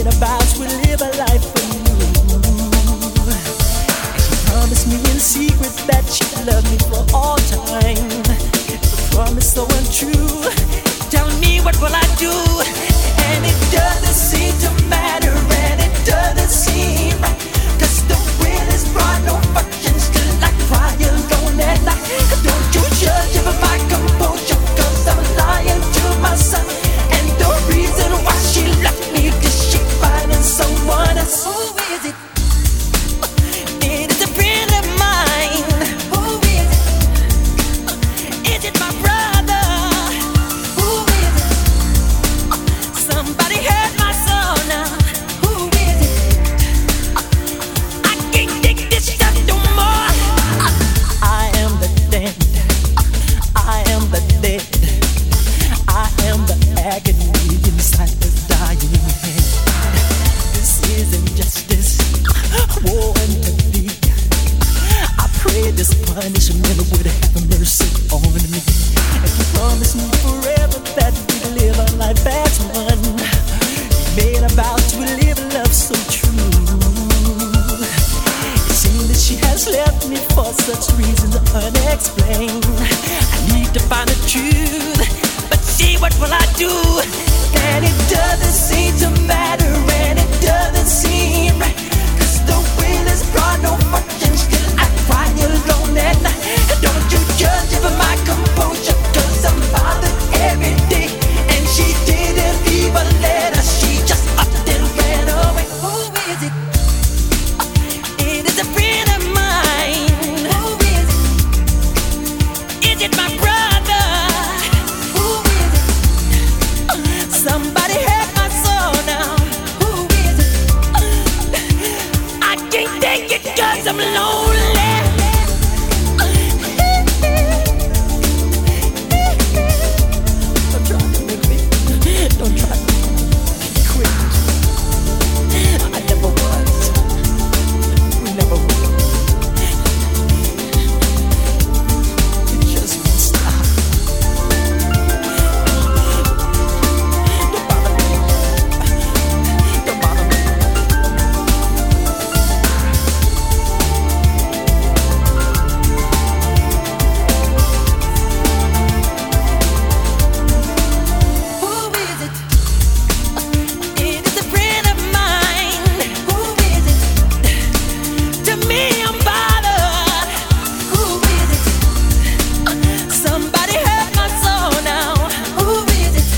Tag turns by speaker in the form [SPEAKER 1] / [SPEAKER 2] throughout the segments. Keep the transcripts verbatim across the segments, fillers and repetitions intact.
[SPEAKER 1] made a vow to live a life for you. And she promised me in secret that she'd love me for all time. The promise so untrue. Tell me, what will I do? And it doesn't seem to matter, and it doesn't seem right. 'Cause the wind has brought no fortune, still I cry alone at night. Don't you judge over my composure, 'cause I'm lying to myself. And the reason why she left me, 'cause she finding someone else. Who is it? It is a friend of mine. Who is it? Is it my brother? Who is it? Somebody hurt my soul now. Who is it? I can't take this stuff no more. I am the dead. I am the dead. I am the agony inside the dying head. This isn't justice. Woe unto thee. I pray this punishment would have mercy on me. And you promised me forever that we'd live a life as one. We made a vow to live a love so true. It seems that she has left me for such reasons unexplained. I need to find the truth, but see, what will I do? And it doesn't seem to matter, and it doesn't seem right. 'Cause the wind has brought no fortune, still I cry alone at night. Don't you judge over my composure, 'cause I'm bothered every day. And she didn't leave a letter, she just up and ran away. Who is it? It is a friend of mine. Who is it? Is it my brother? Who is it? Somebody hurt my soul now. Who is it? I can't take it 'cause I'm lonely. Don't try to make me, don't try to quit. I never was. We never will. It just won't stop. Don't bother me. Don't bother me. Who is it? It is a friend of mine. Who is it? To me, I'm bothered. Who is it? Somebody hurt my soul now. Who is it?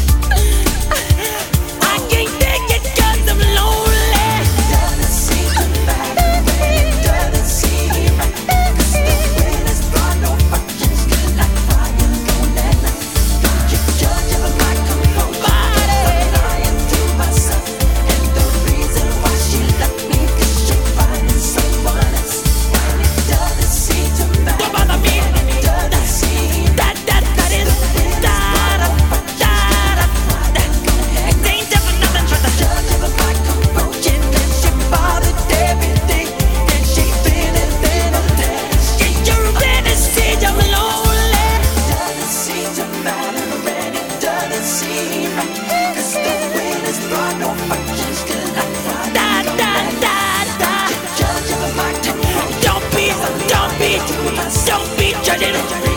[SPEAKER 1] I can't take it 'cause I'm lonely. Doesn't seem to matter, and it doesn't seem right. 'Cause the wind has brought no fortune, still I cry alone at night. Don't you judge over my composure, 'cause I'm lying to myself. And the reason why she left me, 'cause she finding someone else. And it doesn't seem to matter. Don't bother me. It doesn't seem that that that is da da da da. It ain't just nothing. Try to judge over my composure, and she bothered every day. And she feeling feeling dead. She you really see I'm lonely. Doesn't seem to matter, and it doesn't seem right. 'Cause the wind has brought no fortune, still I cry. Da da da da. Judge over my composure. Don't be, don't be, don't be judging.